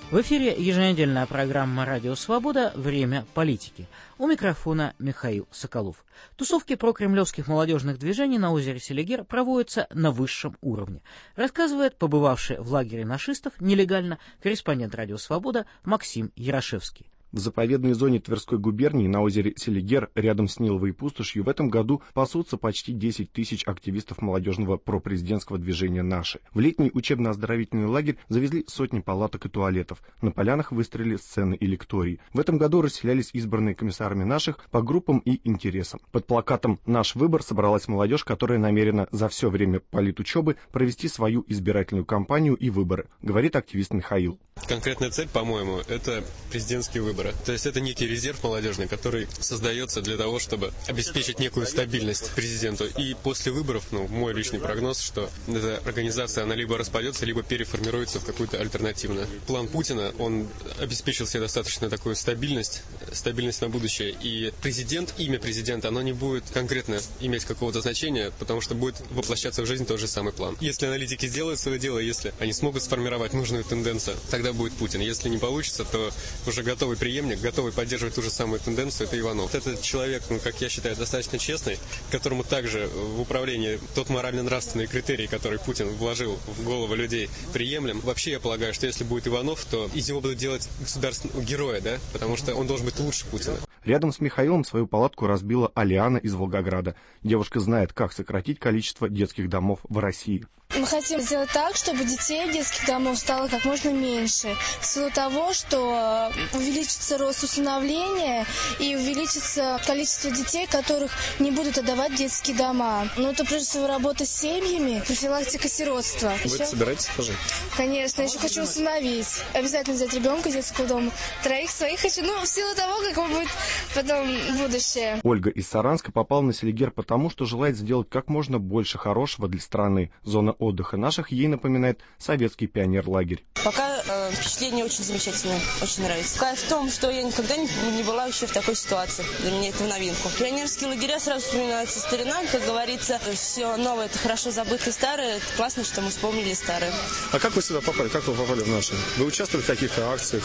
В эфире еженедельная программа «Радио Свобода. Время политики». У микрофона Михаил Соколов. Тусовки прокремлевских молодежных движений на озере Селигер проводятся на высшем уровне, рассказывает побывавший в лагере нашистов нелегально корреспондент «Радио Свобода» Максим Ярошевский. В заповедной зоне Тверской губернии на озере Селигер, рядом с Ниловой пустошью, в этом году пасутся почти 10 тысяч активистов молодежного пропрезидентского движения «Наши». В летний учебно-оздоровительный лагерь завезли сотни палаток и туалетов. На полянах выстроили сцены и лектории. В этом году расселялись избранные комиссарами «Наших» по группам и интересам. Под плакатом «Наш выбор» собралась молодежь, которая намерена за все время политучебы провести свою избирательную кампанию и выборы, говорит активист Михаил. Конкретная цель, по-моему, это президентские выборы. То есть это некий резерв молодежный, который создается для того, чтобы обеспечить некую стабильность президенту. И после выборов, мой личный прогноз, что эта организация, она либо распадется, либо переформируется в какую-то альтернативную. План Путина, он обеспечил себе достаточно такую стабильность на будущее. И имя президента, оно не будет конкретно иметь какого-то значения, потому что будет воплощаться в жизнь тот же самый план. Если аналитики сделают свое дело, если они смогут сформировать нужную тенденцию, тогда будет Путин. Если не получится, то уже готовый преемник, готовый поддерживать ту же самую тенденцию, это Иванов. Этот человек, как я считаю, достаточно честный, которому также в управлении тот морально-нравственный критерий, который Путин вложил в голову людей, приемлем. Вообще, я полагаю, что если будет Иванов, то из него будут делать государственного героя, да? Потому что он должен быть лучше Путина. Рядом с Михаилом свою палатку разбила Алиана из Волгограда. Девушка знает, как сократить количество детских домов в России. Мы хотим сделать так, чтобы детей в детских домов стало как можно меньше. В силу того, что увеличится рост усыновления и увеличится количество детей, которых не будут отдавать в детские дома. Но это прежде всего работа с семьями, профилактика сиротства. Вы это собираетесь тоже? Конечно, еще хочу усыновить. Обязательно взять ребенка из детского дома. 3 своих хочу, в силу того, какое будет потом будущее. Ольга из Саранска попала на Селигер потому, что желает сделать как можно больше хорошего для страны. Зона отдыха наших ей напоминает советский пионерлагерь. Пока впечатление очень замечательное, очень нравится. Кайф в том, что я никогда не была еще в такой ситуации. Для меня это в новинку. Пионерские лагеря сразу вспоминаются старина, как говорится, все новое, это хорошо забытое старое. Это классно, что мы вспомнили старое. А как вы сюда попали? Как вы попали в наши? Вы участвовали в каких-то акциях?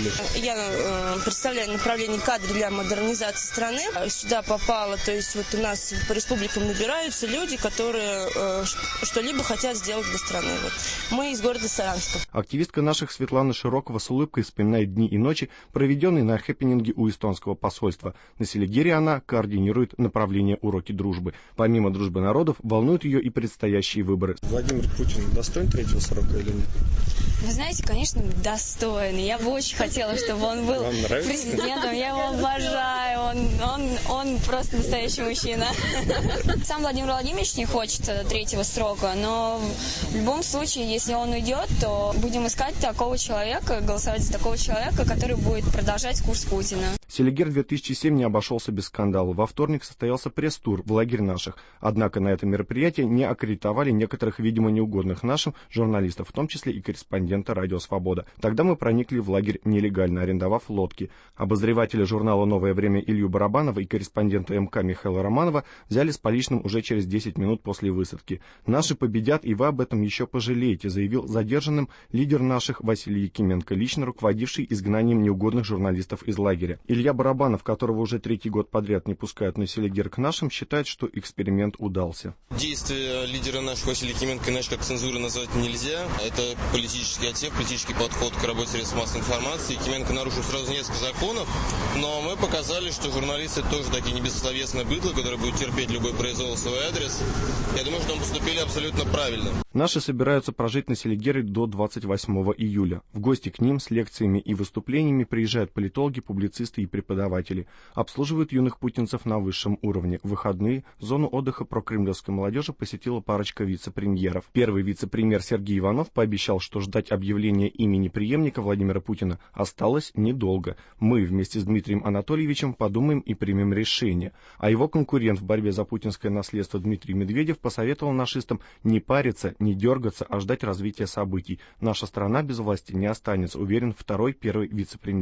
Я представляю направление кадры для модернизации страны. Сюда попала, то есть вот у нас по республикам набираются люди, которые что-либо хотят сделать для страны. Мы из города Саранска. Активистка наших Светлана Широкова с улыбкой вспоминает дни и ночи, проведенные на хэппининге у эстонского посольства. На Селигере она координирует направление «Уроки дружбы». Помимо дружбы народов, волнуют ее и предстоящие выборы. Владимир Путин достоин 3-го срока или нет? Вы знаете, конечно, достоин. Я бы очень хотела, чтобы он был президентом. Я его обожаю. Он просто настоящий мужчина. Сам Владимир Владимирович не хочет 3-го срока, но в любом случае, если он уйдет, то будем искать такого человека, голосовать за такого человека, который будет продолжать курс Путина. Селигер 2007 не обошелся без скандала. Во вторник состоялся пресс-тур в лагерь наших. Однако на это мероприятие не аккредитовали некоторых, видимо, неугодных нашим журналистов, в том числе и корреспондента «Радио Свобода». Тогда мы проникли в лагерь нелегально, арендовав лодки. Обозревателя журнала «Новое время» Илью Барабанова и корреспондента МК Михаила Романова взяли с поличным уже через 10 минут после высадки. «Наши победят, и вы об этом еще пожалеете», заявил задержанным лидер наших Василий Якименко, лично руководивший изгнанием неугодных журналистов из лагеря. Илья Барабанов, которого уже 3-й год подряд не пускают на Селигер к нашим, считает, что эксперимент удался. Действия лидера наших Василия Якименко иначе как цензуры назвать нельзя. Это политический отсев, политический подход к работе средств массовой информации. Якименко нарушил сразу несколько законов, но мы показали, что журналисты тоже такие не бессловесные быдло, которые будут терпеть любой произвол в свой адрес. Я думаю, что мы поступили абсолютно правильно. Наши собираются прожить на Селигере до 28 июля. В гости к ним с лекциями и выступлениями приезжают политологи, публицисты и преподаватели. Обслуживают юных путинцев на высшем уровне. В выходные зону отдыха прокремлевской молодежи посетила парочка вице-премьеров. Первый вице-премьер Сергей Иванов пообещал, что ждать объявления имени преемника Владимира Путина осталось недолго. Мы вместе с Дмитрием Анатольевичем подумаем и примем решение. А его конкурент в борьбе за путинское наследство Дмитрий Медведев посоветовал нашистам не париться, не дергаться, а ждать развития событий. Наша страна без власти не останется, уверен первый вице-премьер.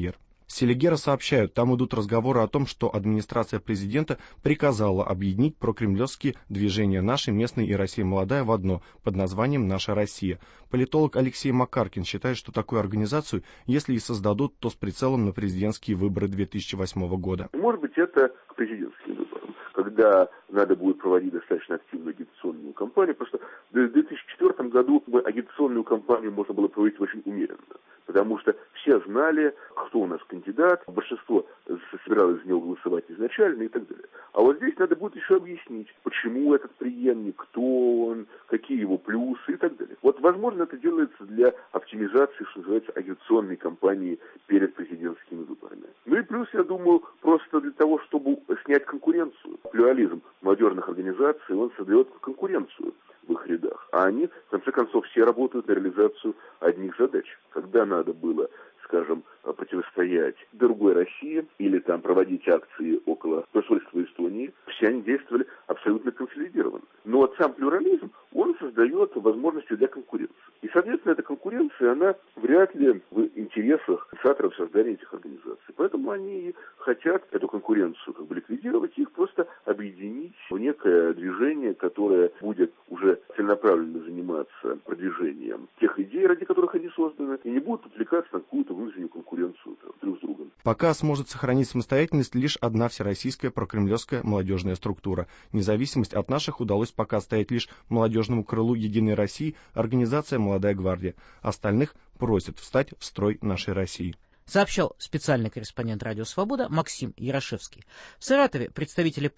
С Селигера сообщают, там идут разговоры о том, что администрация президента приказала объединить прокремлевские движения «Наши», «Местные» и «Россия молодая» в одно, под названием «Наша Россия». Политолог Алексей Макаркин считает, что такую организацию, если и создадут, то с прицелом на президентские выборы 2008 года. Может быть, это к президентским выборам, когда надо будет проводить достаточно активную агитационную кампанию. Просто в 2004 году агитационную кампанию можно было проводить очень умеренно, потому что все знали, кто у нас кандидат, большинство собиралось за него голосовать изначально и так далее. А вот здесь надо будет еще объяснить, почему этот преемник, кто он, какие его плюсы и так далее. Вот, возможно, это делается для оптимизации, что называется, агитационной кампании перед президентскими выборами. Ну и плюс, я думаю, просто для того, чтобы снять конкуренцию. Плюрализм молодежных организаций, он создает конкуренцию в их рядах. А они, в конце концов, все работают на реализацию одних задач. Когда надо было, скажем, противостоять другой России или там проводить акции около посольства Эстонии, все они действовали абсолютно консолидированно. Но вот сам плюрализм, он создает возможности для конкуренции. И, соответственно, эта конкуренция, она вряд ли в интересах инициаторов создания этих организаций. Поэтому они и хотят эту конкуренцию ликвидировать, их просто объединить в некое движение, которое будет уже целенаправленно заниматься продвижением тех идей, ради которых они созданы, и не будут отвлекаться на какую-то внутреннюю конкуренцию друг с другом. Пока сможет сохранить самостоятельность лишь одна всероссийская прокремлевская молодежная структура. Независимость от наших удалось пока оставить лишь молодежному крылу «Единой России» организация «Молодая гвардия». Остальных просят встать в строй нашей России. Сообщал специальный корреспондент «Радио Свобода» Максим Ярошевский. В Саратове представители